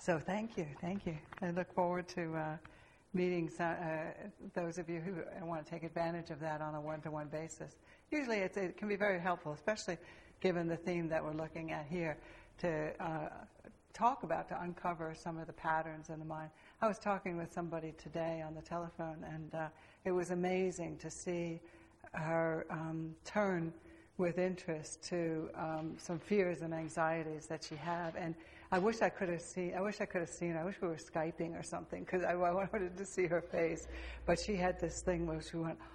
So thank you. I look forward to meeting those of you who want to take advantage of that on a one-to-one basis. Usually it can be very helpful, especially given the theme that we're looking at here, to to uncover some of the patterns in the mind. I was talking with somebody today on the telephone, and it was amazing to see her turn with interest to some fears and anxieties that she had. And I wish I could have seen her. I wish we were Skyping or something, because I wanted to see her face. But she had this thing where she went,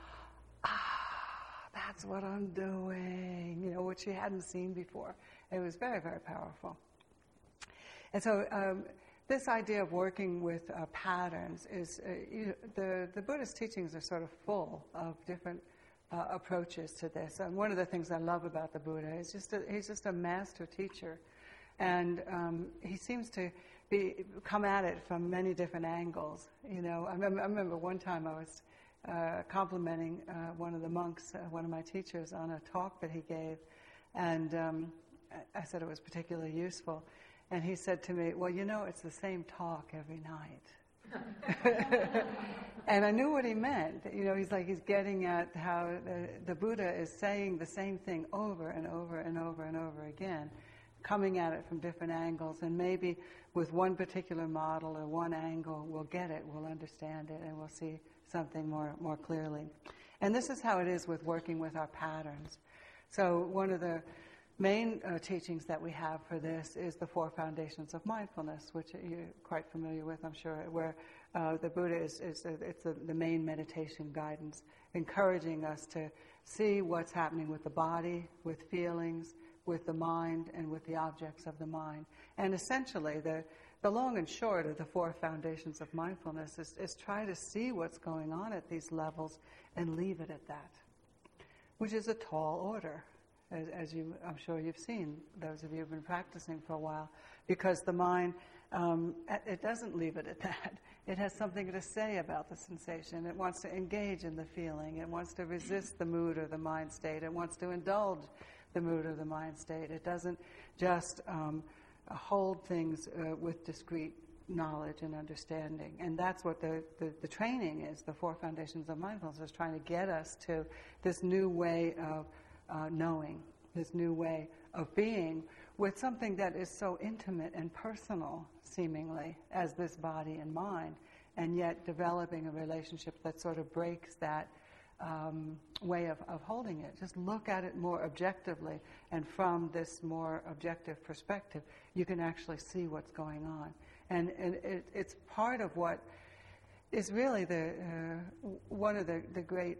that's what I'm doing, which she hadn't seen before. It was very, very powerful. And so this idea of working with patterns is, the Buddhist teachings are sort of full of different approaches to this. And one of the things I love about the Buddha is he's just a master teacher. And he seems to come at it from many different angles. I remember one time I was complimenting one of the monks, one of my teachers, on a talk that he gave. And I said it was particularly useful. And he said to me, well, it's the same talk every night. And I knew what he meant. He's getting at how the Buddha is saying the same thing over and over and over and over again, coming at it from different angles. And maybe with one particular model or one angle, we'll get it, we'll understand it, and we'll see something more clearly. And this is how it is with working with our patterns. So one of the main teachings that we have for this is the Four Foundations of Mindfulness, which you're quite familiar with, I'm sure, where the Buddha it's the main meditation guidance, encouraging us to see what's happening with the body, with feelings, with the mind, and with the objects of the mind. And essentially, the long and short of the Four Foundations of Mindfulness is try to see what's going on at these levels and leave it at that, which is a tall order. As I'm sure you've seen, those of you who've been practicing for a while, because the mind, it doesn't leave it at that. It has something to say about the sensation. It wants to engage in the feeling. It wants to resist the mood or the mind state. It wants to indulge the mood or the mind state. It doesn't just hold things with discrete knowledge and understanding. And that's what the training is. The Four Foundations of Mindfulness is trying to get us to this new way of knowing, this new way of being with something that is so intimate and personal, seemingly, as this body and mind, and yet developing a relationship that sort of breaks that way of holding it. Just look at it more objectively, and from this more objective perspective, you can actually see what's going on. And it's part of what is really one of the great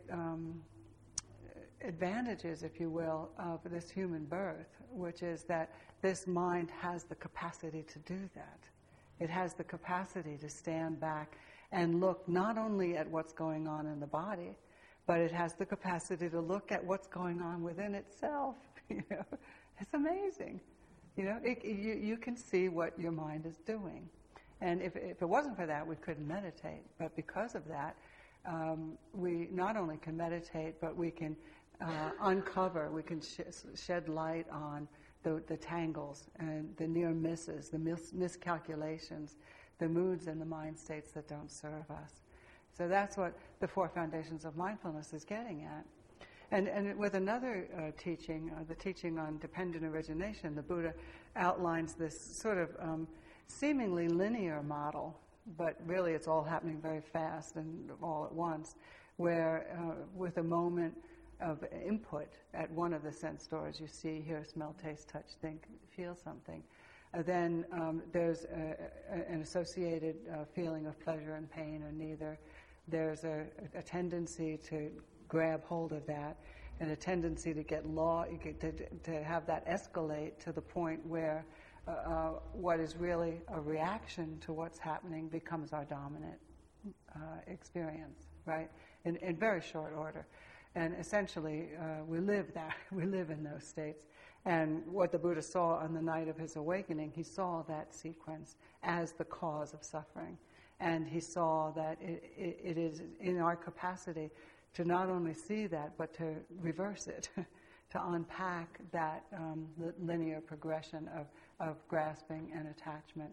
advantages, if you will, of this human birth, which is that this mind has the capacity to do that. It has the capacity to stand back and look not only at what's going on in the body, but it has the capacity to look at what's going on within itself. It's amazing. You can see what your mind is doing. And if it wasn't for that, we couldn't meditate. But because of that, we not only can meditate, but we can uncover, we can shed light on the tangles and the near misses, the miscalculations, the moods and the mind states that don't serve us. So that's what the Four Foundations of Mindfulness is getting at. And with another teaching, the teaching on dependent origination, the Buddha outlines this sort of seemingly linear model, but really it's all happening very fast and all at once, where with a moment of input at one of the sense doors, you see, hear, smell, taste, touch, think, feel something. Then there's an associated feeling of pleasure and pain, or neither. There's a tendency to grab hold of that, and a tendency to get to have that escalate to the point where what is really a reaction to what's happening becomes our dominant experience, right? In very short order. And essentially, we live in those states. And what the Buddha saw on the night of his awakening, he saw that sequence as the cause of suffering. And he saw that it is in our capacity to not only see that, but to reverse it, to unpack that linear progression of grasping and attachment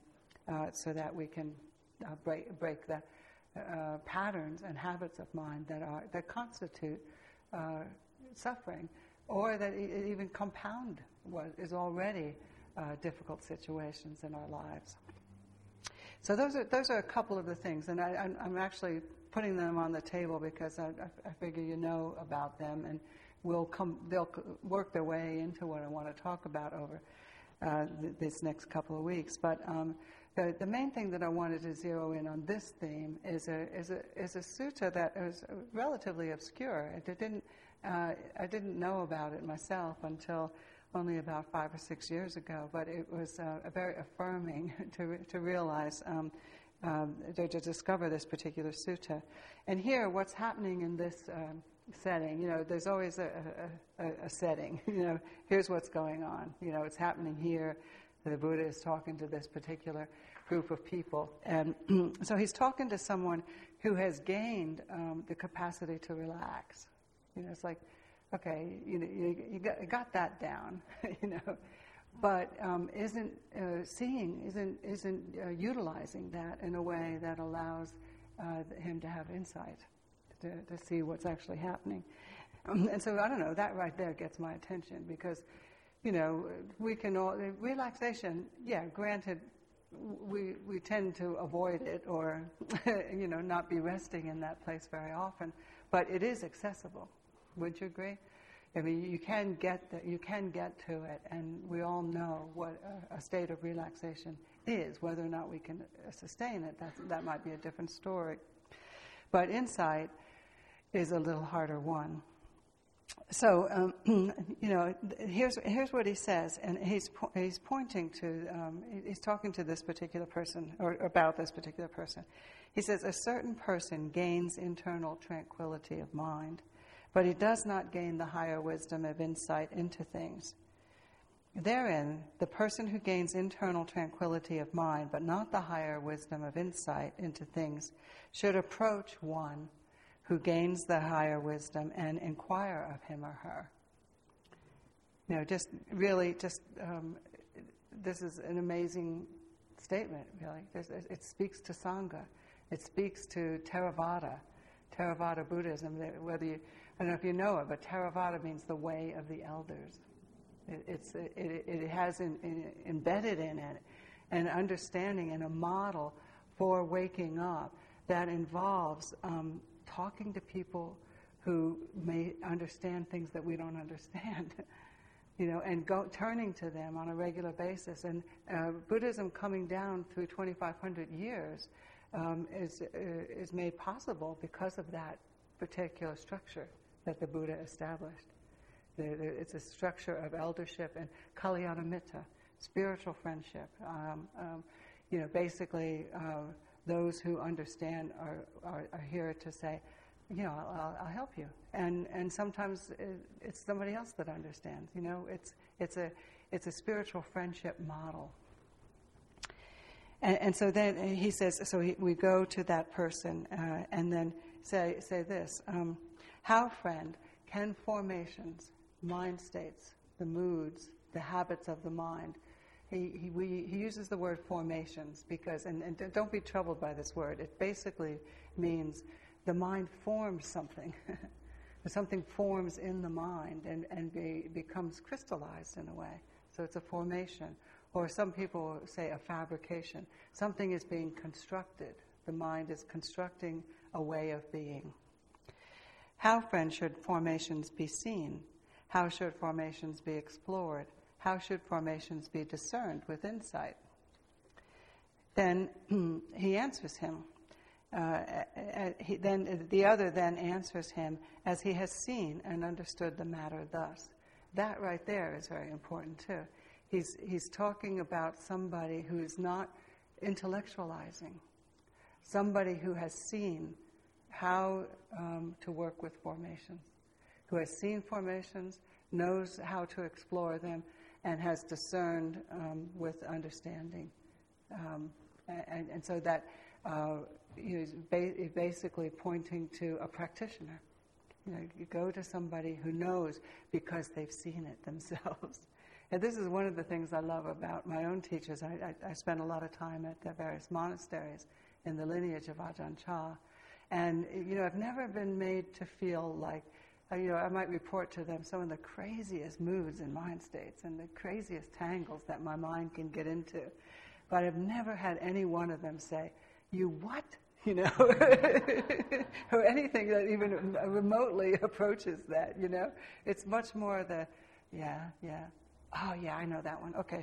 so that we can break the patterns and habits of mind that constitute suffering, or that even compound what is already difficult situations in our lives. So those are a couple of the things, and I'm actually putting them on the table because I figure you know about them, and they'll work their way into what I want to talk about over this next couple of weeks. But the main thing that I wanted to zero in on this theme is a sutta that is relatively obscure. I didn't know about it myself until only about 5 or 6 years ago, but it was very affirming to realize, to discover this particular sutta. And here, what's happening in this setting, there's always a setting, here's what's going on, it's happening here. The Buddha is talking to this particular group of people. And so he's talking to someone who has gained the capacity to relax. It's like, okay, you got that down, but isn't utilizing that in a way that allows him to have insight, to see what's actually happening. And so, I don't know, that right there gets my attention because, we can all, relaxation, yeah, granted, we tend to avoid it or, not be resting in that place very often, but it is accessible. Would you agree? I mean, you can get to it, and we all know what a state of relaxation is. Whether or not we can sustain it, that might be a different story. But insight is a little harder one. So, here's what he says, and he's pointing to, he's talking to this particular person, or about this particular person. He says, a certain person gains internal tranquility of mind, but he does not gain the higher wisdom of insight into things. Therein, the person who gains internal tranquility of mind, but not the higher wisdom of insight into things, should approach one who gains the higher wisdom and inquire of him or her. This is an amazing statement, really. It speaks to Sangha. It speaks to Theravada Buddhism. I don't know if you know it, but Theravada means the way of the elders. It has embedded in it an understanding and a model for waking up that involves talking to people who may understand things that we don't understand, and turning to them on a regular basis. And Buddhism coming down through 2,500 years is made possible because of that particular structure that the Buddha established. It's a structure of eldership and Kalyanamitta, spiritual friendship. Basically, those who understand are here to say, I'll help you. And sometimes it's somebody else that understands. It's a spiritual friendship model. And so then he says, we go to that person and then say this. How, friend, can formations, mind states, the moods, the habits of the mind, he uses the word formations because, and don't be troubled by this word, it basically means the mind forms something. Something forms in the mind and becomes crystallized in a way. So it's a formation. Or some people say a fabrication. Something is being constructed. The mind is constructing a way of being. How, friend, should formations be seen? How should formations be explored? How should formations be discerned with insight? Then he answers him. Then the other then answers him as he has seen and understood the matter thus. That right there is very important too. He's talking about somebody who's not intellectualizing, somebody who has seen how to work with formations, who has seen formations, knows how to explore them, and has discerned with understanding. And so that is basically pointing to a practitioner. You go to somebody who knows because they've seen it themselves. And this is one of the things I love about my own teachers. I spent a lot of time at the various monasteries in the lineage of Ajahn Chah. And, I've never been made to feel like, I might report to them some of the craziest moods and mind states and the craziest tangles that my mind can get into. But I've never had any one of them say, "You what?" Or anything that even remotely approaches that, It's much more the, yeah, oh yeah, I know that one. Okay,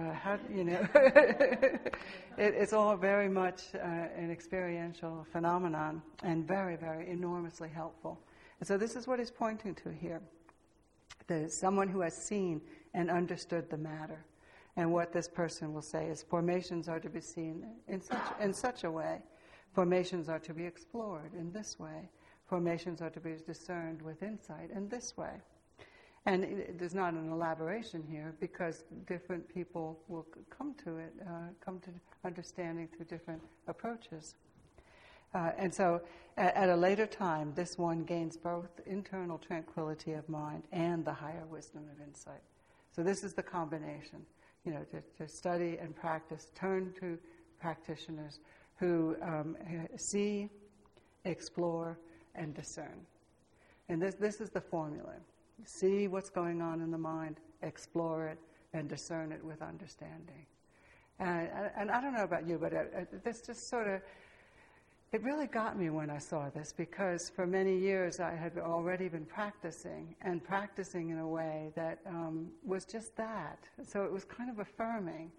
it's all very much an experiential phenomenon and very, very enormously helpful. And so this is what he's pointing to here. There's someone who has seen and understood the matter. And what this person will say is formations are to be seen in such a way. Formations are to be explored in this way. Formations are to be discerned with insight in this way. And there's not an elaboration here because different people will come to it, come to understanding through different approaches. And so at a later time, this one gains both internal tranquility of mind and the higher wisdom of insight. So this is the combination, to study and practice, turn to practitioners who see, explore, and discern. And this is the formula. See what's going on in the mind, explore it, and discern it with understanding. And I don't know about you, but this just sort of, it really got me when I saw this, because for many years I had already been practicing in a way that was just that. So it was kind of affirming.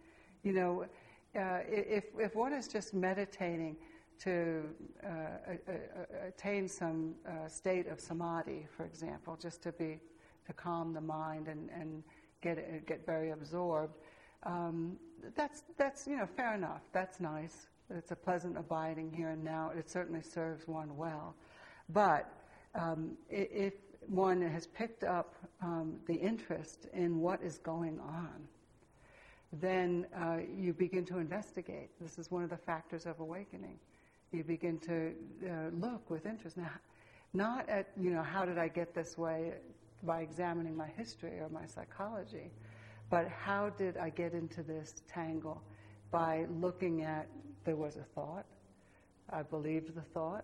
If one is just meditating to attain some state of samadhi, for example, just to calm the mind and get very absorbed, that's fair enough. That's nice. It's a pleasant abiding here and now. It certainly serves one well. But if one has picked up the interest in what is going on, then you begin to investigate. This is one of the factors of awakening. You begin to look with interest. Now, not at, how did I get this way by examining my history or my psychology, but how did I get into this tangle by looking at, there was a thought, I believed the thought,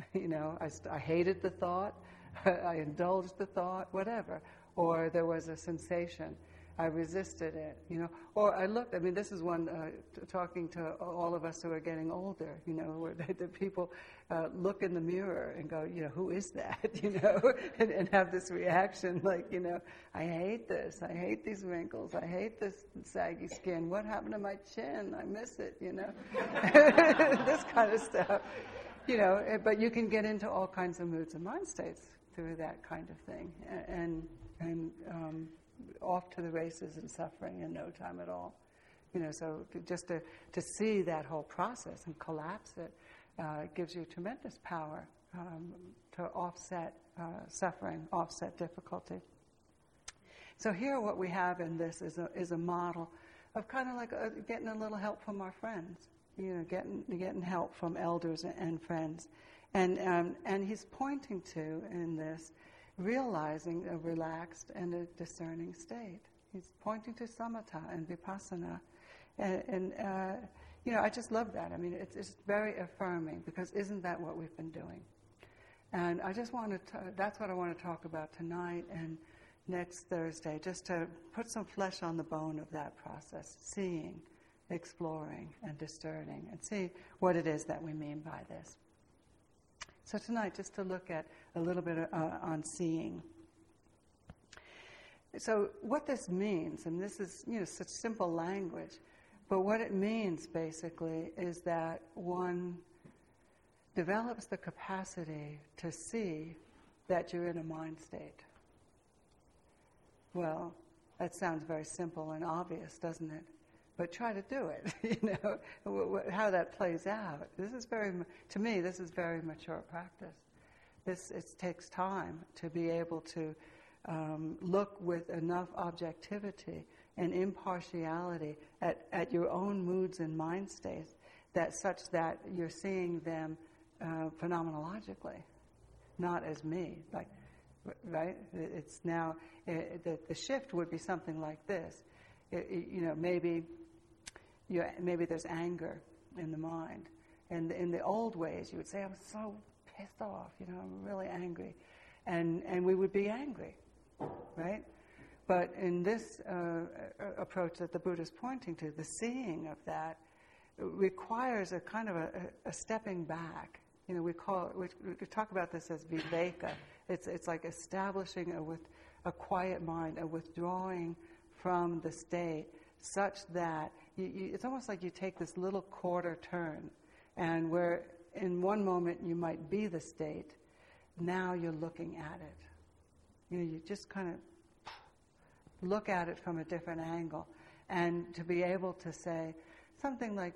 I hated the thought, I indulged the thought, whatever, or there was a sensation. I resisted it, Or I looked, this is one, talking to all of us who are getting older, where the people look in the mirror and go, who is that, and have this reaction like, I hate this, I hate these wrinkles, I hate this saggy skin, what happened to my chin, I miss it, this kind of stuff, but you can get into all kinds of moods and mind states through that kind of thing, and off to the races and suffering in no time at all. So just to see that whole process and collapse it gives you tremendous power to offset suffering, offset difficulty. So here what we have in this is a model of kind of like getting a little help from our friends, getting help from elders and friends. And he's pointing to, in this, realizing a relaxed and a discerning state. He's pointing to samatha and vipassana. And I just love that. It's very affirming, because isn't that what we've been doing? And I just that's what I want to talk about tonight and next Thursday, just to put some flesh on the bone of that process, seeing, exploring, and discerning, and see what it is that we mean by this. So tonight, just to look at a little bit on seeing. So what this means, and this is such simple language, but what it means basically is that one develops the capacity to see that you're in a mind state. Well, that sounds very simple and obvious, doesn't it? But try to do it, how that plays out. To me, this is very mature practice. It takes time to be able to look with enough objectivity and impartiality at your own moods and mind states, such that you're seeing them phenomenologically, not as me. Like, right? It's now, the shift would be something like this. Maybe there's anger in the mind. And in the old ways, you would say, I'm so pissed off, I'm really angry. And we would be angry, right? But in this approach that the Buddha is pointing to, the seeing of that requires a kind of a stepping back. We talk about this as viveka. It's like establishing a quiet mind, a withdrawing from the state, such that it's almost like you take this little quarter turn, and where in one moment you might be the state, now you're looking at it. You just kind of look at it from a different angle, and to be able to say something like,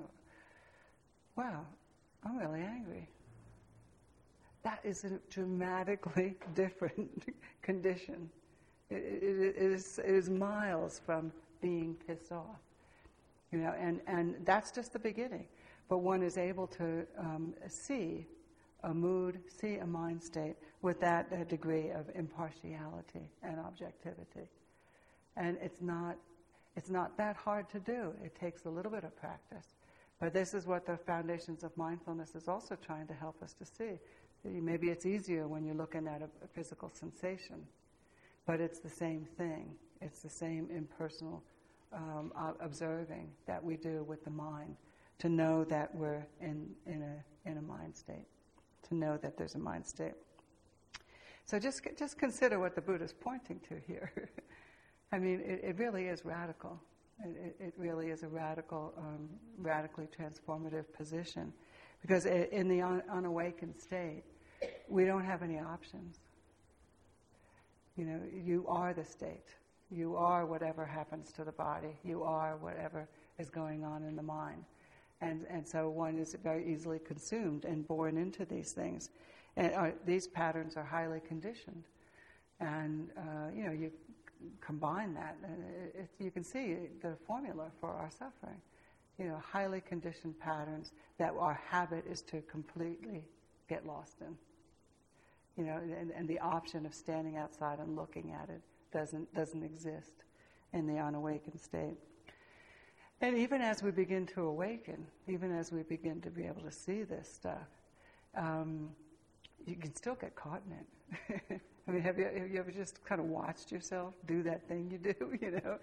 wow, I'm really angry. That is a dramatically different condition. It is miles from being pissed off, and that's just the beginning. But one is able to see a mood, see a mind state with that degree of impartiality and objectivity. And it's not that hard to do. It takes a little bit of practice. But this is what the Foundations of Mindfulness is also trying to help us to see. Maybe it's easier when you're looking at a physical sensation, but it's the same thing. It's the same impersonal observing that we do with the mind, to know that we're in a mind state, to know that there's a mind state. So just consider what the Buddha is pointing to here. I mean, it really is radical. It really is a radically transformative position, because in the unawakened state, we don't have any options. You are the state. You are whatever happens to the body. You are whatever is going on in the mind. And so one is very easily consumed and born into these things. And these patterns are highly conditioned. And, you combine that, and you can see the formula for our suffering. Highly conditioned patterns that our habit is to completely get lost in. And the option of standing outside and looking at it doesn't exist in the unawakened state. And even as we begin to awaken, even as we begin to be able to see this stuff, you can still get caught in it. I mean, have you ever just kind of watched yourself do that thing you do?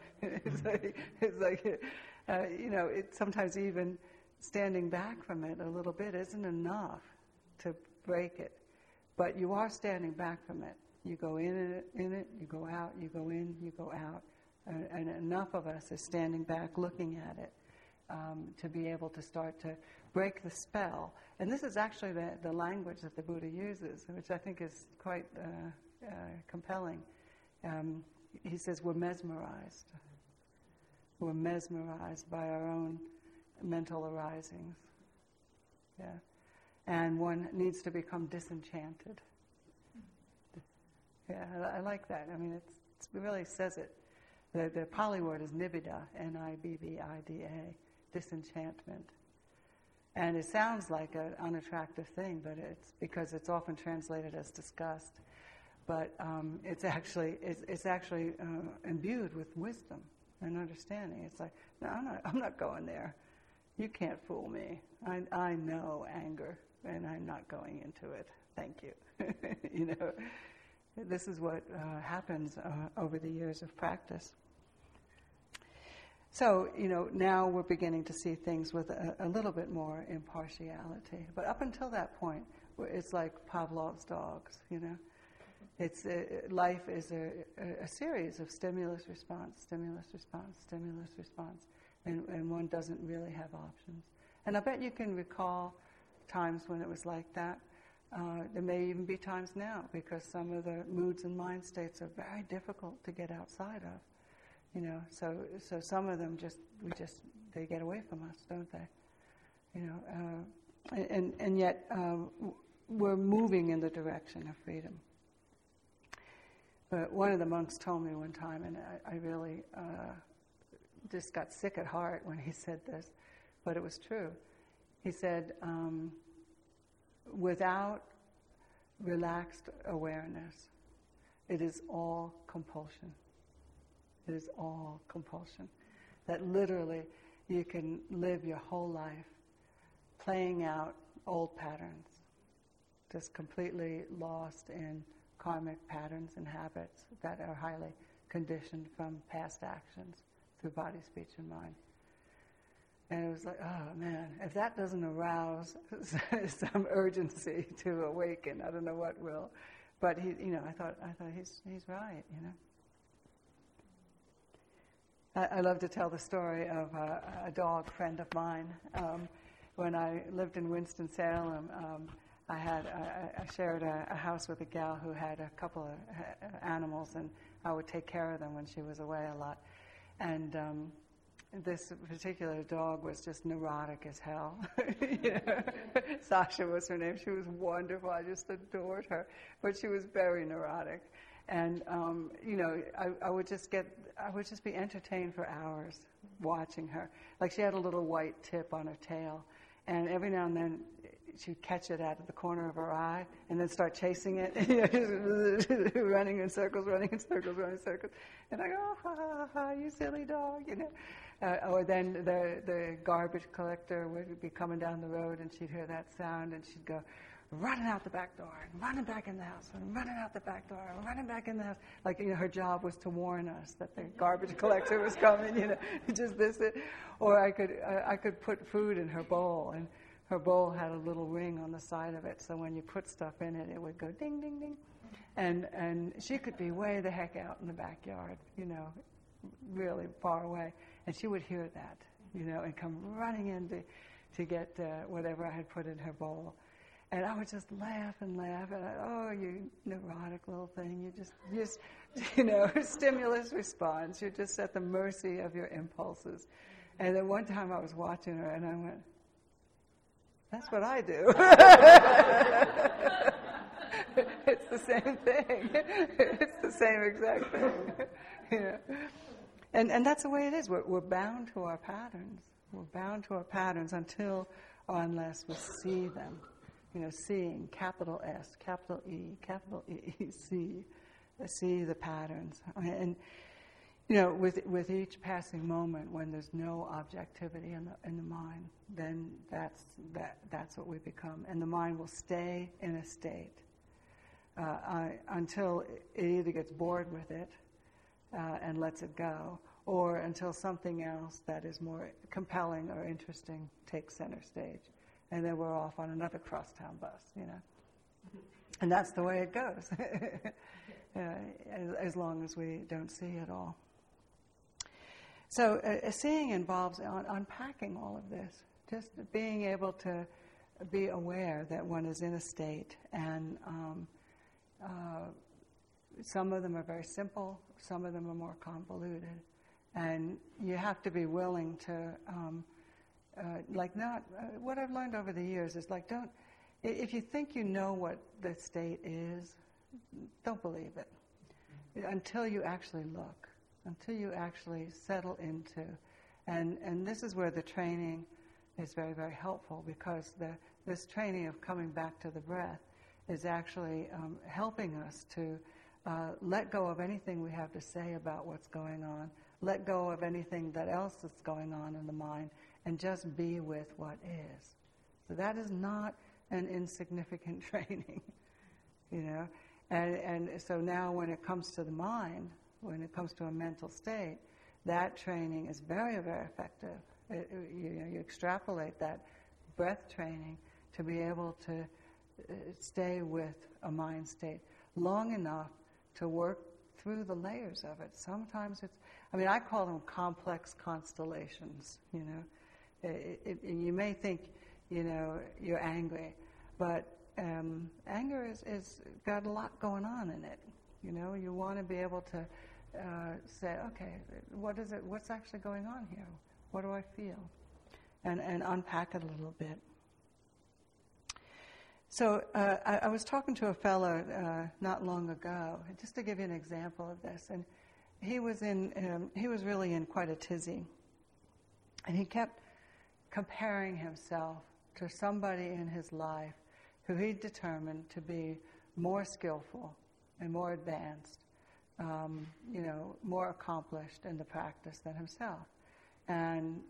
It's sometimes even standing back from it a little bit isn't enough to break it. But you are standing back from it. You go in it, you go out, you go in, you go out. And enough of us is standing back looking at it to be able to start to break the spell. And this is actually the language that the Buddha uses, which I think is quite compelling. He says we're mesmerized. We're mesmerized by our own mental arisings. Yeah. And one needs to become disenchanted. Yeah, I like that. I mean, it really says it. The Pali word is nibbida, Nibbida, disenchantment. And it sounds like an unattractive thing, but it's because it's often translated as disgust. But it's actually imbued with wisdom and understanding. It's like, no, I'm not going there. You can't fool me. I know anger, and I'm not going into it. Thank you. This is what happens over the years of practice. So, now we're beginning to see things with a little bit more impartiality. But up until that point, it's like Pavlov's dogs, It's life is a series of stimulus, response, stimulus, response, stimulus, response. And one doesn't really have options. And I bet you can recall times when it was like that. There may even be times now, because some of the moods and mind states are very difficult to get outside of. So some of them they get away from us, don't they? And yet we're moving in the direction of freedom. But one of the monks told me one time, and I really just got sick at heart when he said this, but it was true. He said, without relaxed awareness, It is all compulsion. It is all compulsion. That literally you can live your whole life playing out old patterns, just completely lost in karmic patterns and habits that are highly conditioned from past actions through body, speech, and mind. And it was like, oh man, if that doesn't arouse some urgency to awaken, I don't know what will. But I thought he's right, I love to tell the story of a dog friend of mine. When I lived in Winston-Salem, I shared a house with a gal who had a couple of animals, and I would take care of them when she was away a lot. And this particular dog was just neurotic as hell. Sasha was her name. She was wonderful. I just adored her. But she was very neurotic. And, I would just be entertained for hours watching her. Like she had a little white tip on her tail. And every now and then she'd catch it out of the corner of her eye and then start chasing it, running in circles. And I go, oh, ha, ha, ha, you silly dog, Or then the garbage collector would be coming down the road and she'd hear that sound and she'd go, running out the back door and running back in the house and running out the back door and running back in the house. Like, her job was to warn us that the garbage collector was coming, just this. Or I could put food in her bowl, and her bowl had a little ring on the side of it, so when you put stuff in it, it would go ding, ding, ding. And she could be way the heck out in the backyard, really far away. And she would hear that, and come running in to get whatever I had put in her bowl. And I would just laugh and laugh, and oh, you neurotic little thing, you just stimulus response. You're just at the mercy of your impulses. And then one time I was watching her, and I went, that's what I do. It's the same thing. It's the same exact thing. And that's the way it is. We're bound to our patterns. We're bound to our patterns until or unless we see them. Seeing, capital S, capital E, see the patterns. And with each passing moment, when there's no objectivity in the mind, then that's what we become, and the mind will stay in a state until it either gets bored with it and lets it go, or until something else that is more compelling or interesting takes center stage. And then we're off on another crosstown bus, And that's the way it goes, as long as we don't see it all. So seeing involves unpacking all of this, just being able to be aware that one is in a state, and some of them are very simple, some of them are more convoluted, and you have to be willing to what I've learned over the years is if you think you know what the state is, don't believe it until you actually look, until you actually settle into, and this is where the training is very, very helpful, because this training of coming back to the breath is actually helping us to let go of anything we have to say about what's going on, let go of anything that else that's going on in the mind, and just be with what is. So that is not an insignificant training, And so now when it comes to the mind, when it comes to a mental state, that training is very, very effective. You extrapolate that breath training to be able to stay with a mind state long enough to work through the layers of it. Sometimes I call them complex constellations, you may think, you're angry, but anger is got a lot going on in it. You want to be able to say, okay, what is it? What's actually going on here? What do I feel? And unpack it a little bit. So I was talking to a fellow not long ago, just to give you an example of this, and he was really in quite a tizzy, and he kept comparing himself to somebody in his life who he determined to be more skillful, and more advanced, more accomplished in the practice than himself. And,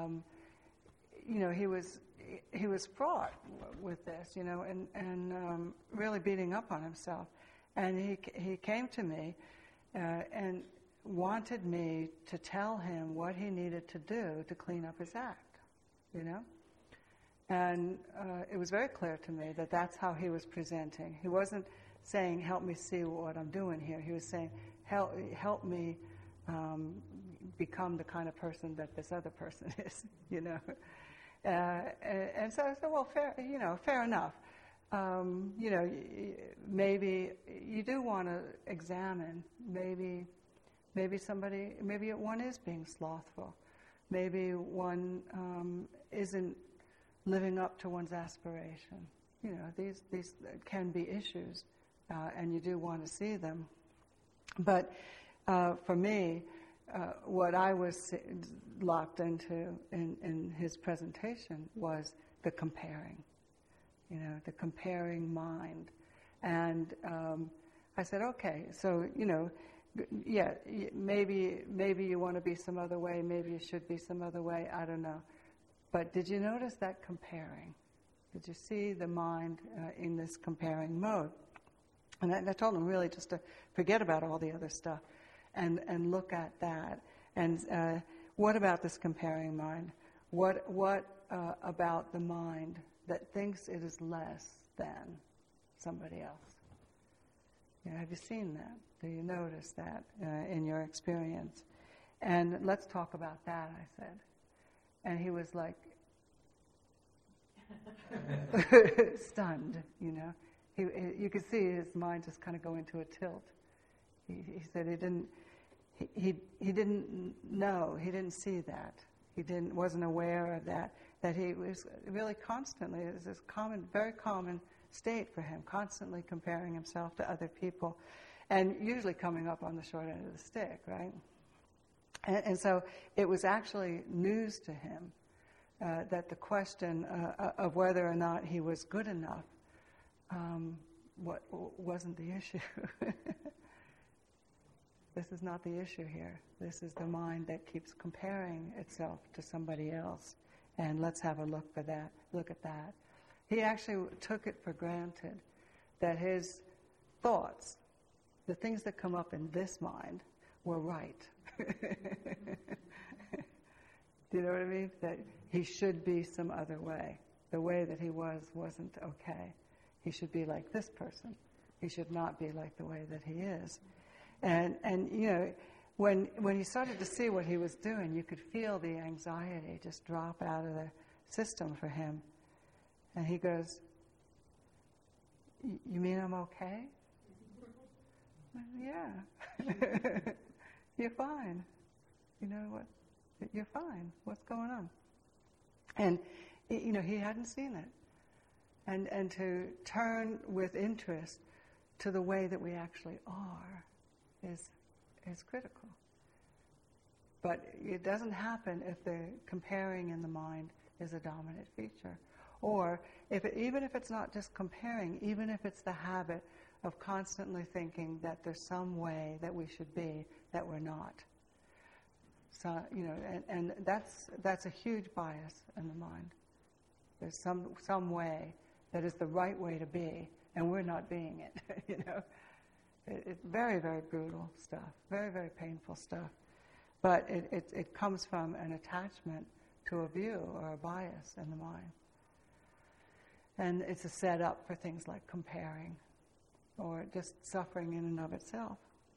he was fraught with this, and really beating up on himself. And he came to me and wanted me to tell him what he needed to do to clean up his act, And it was very clear to me that that's how he was presenting. He wasn't saying, help me see what I'm doing here. He was saying, help me become the kind of person that this other person is, And so I said, well, fair enough. Maybe you do want to examine, maybe one is being slothful. Maybe one isn't living up to one's aspiration. These can be issues, and you do want to see them. But for me, what I was locked into in his presentation was the comparing, the comparing mind. And I said, okay, so, yeah, maybe you want to be some other way, maybe you should be some other way, I don't know. But did you notice that comparing? Did you see the mind in this comparing mode? And I told him really just to forget about all the other stuff and look at that. And what about this comparing mind? What about the mind that thinks it is less than somebody else? Have you seen that? Do you notice that in your experience? And let's talk about that, I said. And he was like stunned, You could see his mind just kind of go into a tilt. He said he didn't know, he didn't see that. Wasn't aware of that. That he was really constantly, it was this very common state for him, constantly comparing himself to other people, and usually coming up on the short end of the stick, right? And so it was actually news to him that the question of whether or not he was good enough wasn't the issue. This is not the issue here. This is the mind that keeps comparing itself to somebody else. And let's have a look at that. He actually took it for granted that his thoughts, the things that come up in this mind, were right. Do you know what I mean? That he should be some other way. The way that he wasn't okay. He should be like this person. He should not be like the way that he is. And when he started to see what he was doing, you could feel the anxiety just drop out of the system for him. And he goes, "You mean I'm okay?" "Yeah." "You're fine. You know what? You're fine. What's going on?" And he hadn't seen it. And to turn with interest to the way that we actually are is critical. But it doesn't happen if the comparing in the mind is a dominant feature. Or even if it's not just comparing, even if it's the habit of constantly thinking that there's some way that we should be that we're not. So, and that's a huge bias in the mind. There's some way that is the right way to be, and we're not being it, It's very, very brutal stuff, very, very painful stuff. But it comes from an attachment to a view or a bias in the mind. And it's a setup for things like comparing or just suffering in and of itself.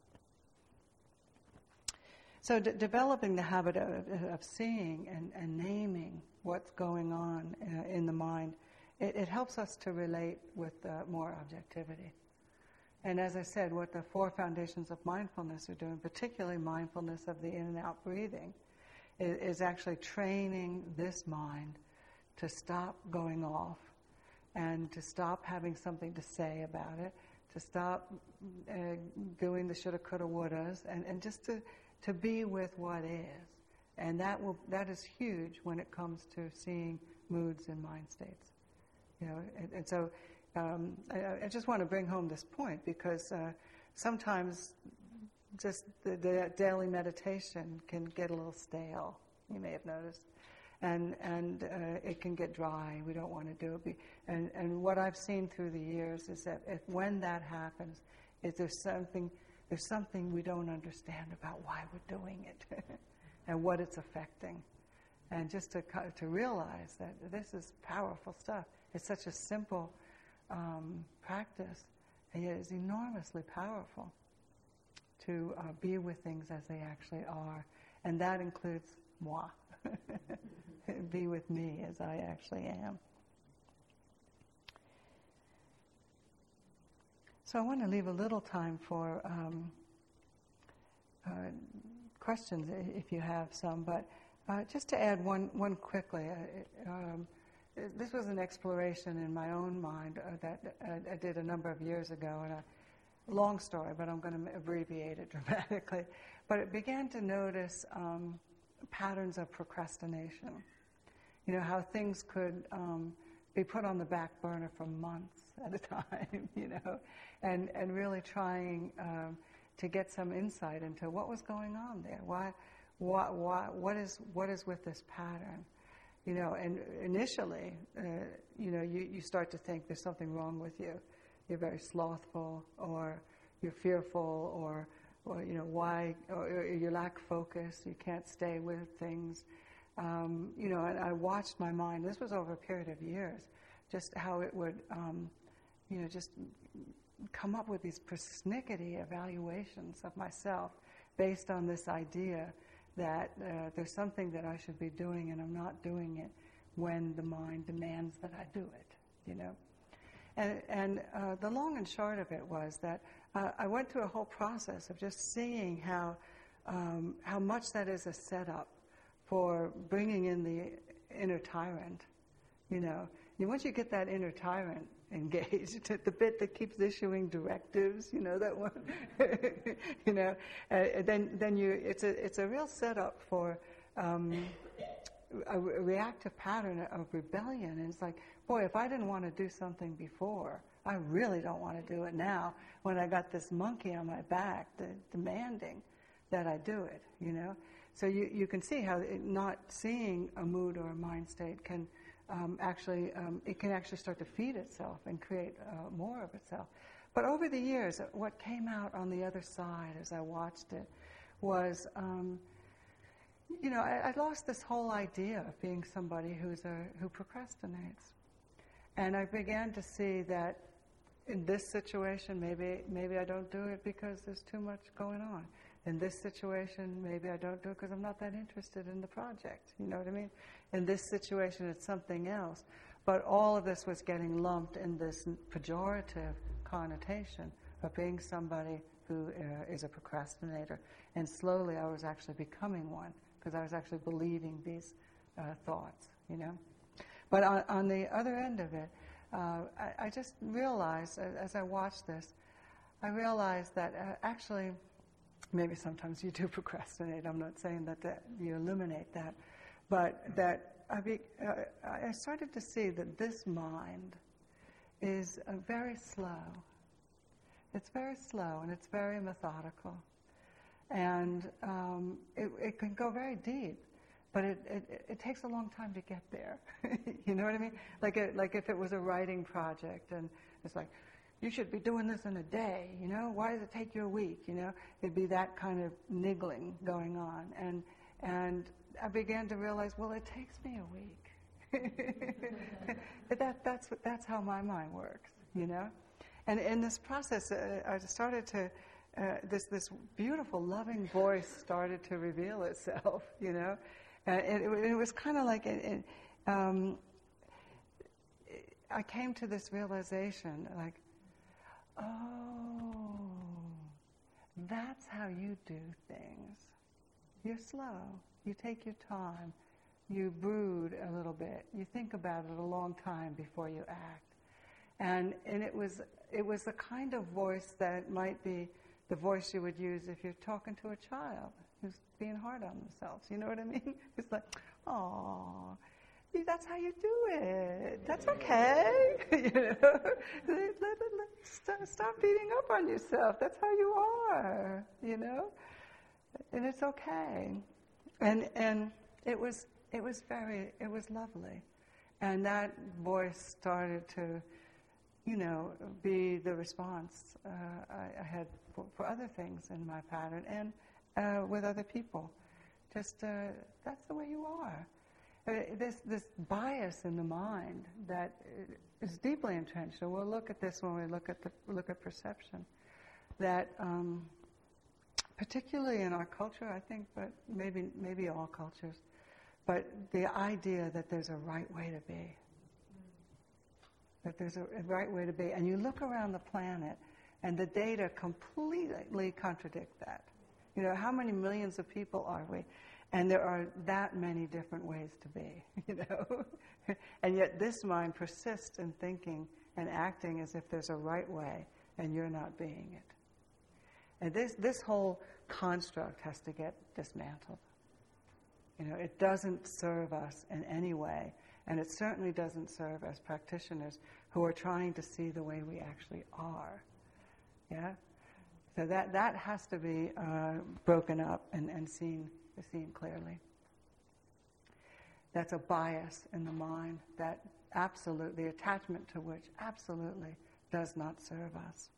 So developing the habit of seeing and naming what's going on in the mind, it helps us to relate with more objectivity. And as I said, what the 4 foundations of mindfulness are doing, particularly mindfulness of the in and out breathing, is actually training this mind to stop going off and to stop having something to say about it, to stop doing the shoulda, coulda, wouldas, and just to be with what is. And that is huge when it comes to seeing moods and mind states. And so I just want to bring home this point because sometimes just the daily meditation can get a little stale. You may have noticed. And it can get dry. We don't want to do it. And what I've seen through the years is that when that happens, there's something we don't understand about why we're doing it and what it's affecting. And just to realize that this is powerful stuff. It's such a simple practice, and yet it's enormously powerful to be with things as they actually are. And that includes moi. Be with me as I actually am. So I want to leave a little time for questions if you have some, but just to add one quickly. This was an exploration in my own mind that I did a number of years ago, and a long story, but I'm going to abbreviate it dramatically. But it began to notice patterns of procrastination. You know, how things could be put on the back burner for months at a time, you know, and really trying to get some insight into what was going on there. What is with this pattern? You know, and initially, you know, you start to think there's something wrong with you. You're very slothful, or you're fearful, or you know, or you lack focus, you can't stay with things. You know, and I watched my mind, this was over a period of years, just how it would, you know, just come up with these persnickety evaluations of myself based on this idea that there's something that I should be doing and I'm not doing it when the mind demands that I do it, you know. And the long and short of it was that I went through a whole process of just seeing how much that is a setup for bringing in the inner tyrant, you know. And once you get that inner tyrant engaged, the bit that keeps issuing directives, you know, that one, you know, then it's a real setup for a reactive pattern of rebellion. And it's like, boy, if I didn't want to do something before, I really don't want to do it now when I got this monkey on my back demanding that I do it, you know. So you can see how not seeing a mood or a mind state can it can actually start to feed itself and create more of itself. But over the years, what came out on the other side as I watched it was, you know, I lost this whole idea of being somebody who procrastinates. And I began to see that in this situation, maybe I don't do it because there's too much going on. In this situation, maybe I don't do it because I'm not that interested in the project. You know what I mean? In this situation, it's something else. But all of this was getting lumped in this pejorative connotation of being somebody who is a procrastinator. And slowly I was actually becoming one because I was actually believing these thoughts, you know. But on the other end of it, I just realized, as I watched this, I realized that actually, maybe sometimes you do procrastinate. I'm not saying that you eliminate that. But that I started to see that this mind is very slow. It's very slow and it's very methodical. And it can go very deep. But it takes a long time to get there. You know what I mean? Like if it was a writing project and it's like, you should be doing this in a day, you know? Why does it take you a week, you know? It'd be that kind of niggling going on. And I began to realize, well, it takes me a week. That's how my mind works, you know? And in this process, I started to, this beautiful, loving voice started to reveal itself, you know? And it was kind of like, I came to this realization, like, oh, that's how you do things. You're slow. You take your time. You brood a little bit. You think about it a long time before you act. And it was the kind of voice that might be the voice you would use if you're talking to a child who's being hard on themselves. You know what I mean? It's like, oh. That's how you do it. That's okay. You know, stop beating up on yourself. That's how you are. You know, and it's okay. And it was lovely, and that voice started to, you know, be the response I had for other things in my pattern and with other people. Just that's the way you are. This bias in the mind that is deeply entrenched. And we'll look at this when we look at perception. That particularly in our culture, I think, but maybe all cultures. But the idea that there's a right way to be. That there's a right way to be. And you look around the planet, and the data completely contradict that. You know, how many millions of people are we? And there are that many different ways to be, you know. And yet this mind persists in thinking and acting as if there's a right way, and you're not being it. And this whole construct has to get dismantled. You know, it doesn't serve us in any way, and it certainly doesn't serve as practitioners who are trying to see the way we actually are. Yeah? So that has to be broken up and seen clearly. That's a bias in the mind that absolutely, attachment to which absolutely does not serve us.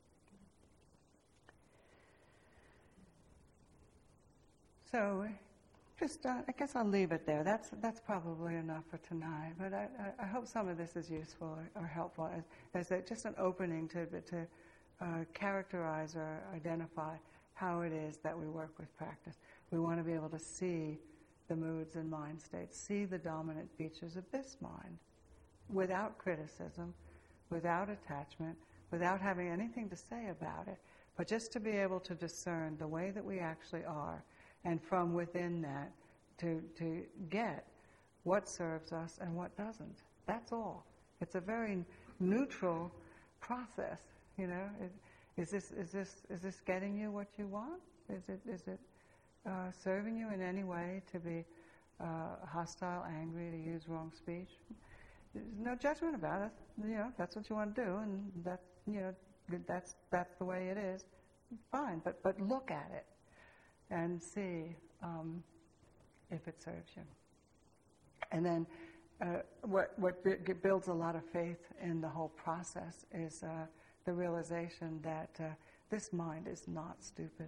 So, just I guess I'll leave it there. That's probably enough for tonight. But I hope some of this is useful or helpful as just an opening to characterize or identify how it is that we work with practice. We want to be able to see the moods and mind states, see the dominant features of this mind, without criticism, without attachment, without having anything to say about it, but just to be able to discern the way that we actually are, and from within that to get what serves us and what doesn't. That's all. It's a very neutral process. You know, is this getting you what you want? Is it serving you in any way to be hostile, angry, to use wrong speech? There's no judgment about it. You know, that's what you want to do, and that, you know, that's the way it is. Fine, but look at it and see if it serves you. And then what builds a lot of faith in the whole process is the realization that this mind is not stupid.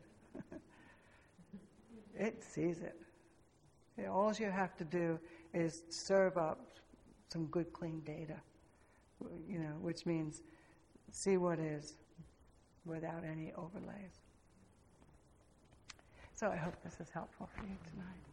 It sees it. You know, all you have to do is serve up some good, clean data, you know, which means see what is without any overlays. So I hope this is helpful for you tonight.